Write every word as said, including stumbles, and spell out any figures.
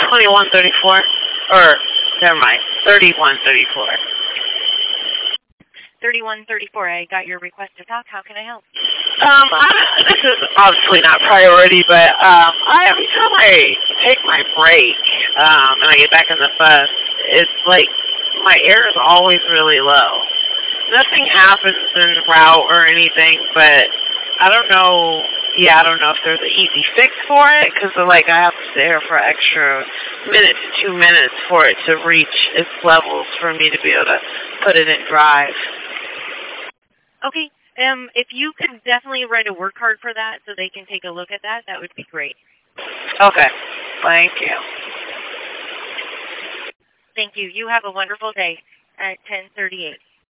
twenty-one thirty-four. Or, never mind, thirty-one thirty-four. thirty-one thirty-four, I got your request to talk. How can I help? Um, I, this is obviously not priority, but um, I, every time I take my break um, and I get back in the bus, it's like my air is always really low. Nothing happens en route or anything, but I don't know. Yeah, I don't know if there's an easy fix for it, because like I have to stay here for an extra minute to two minutes for it to reach its levels for me to be able to put it in drive. Okay. Um, if you could definitely write a work card for that so they can take a look at that, that would be great. Okay. Thank you. Thank you. You have a wonderful day at ten thirty-eight.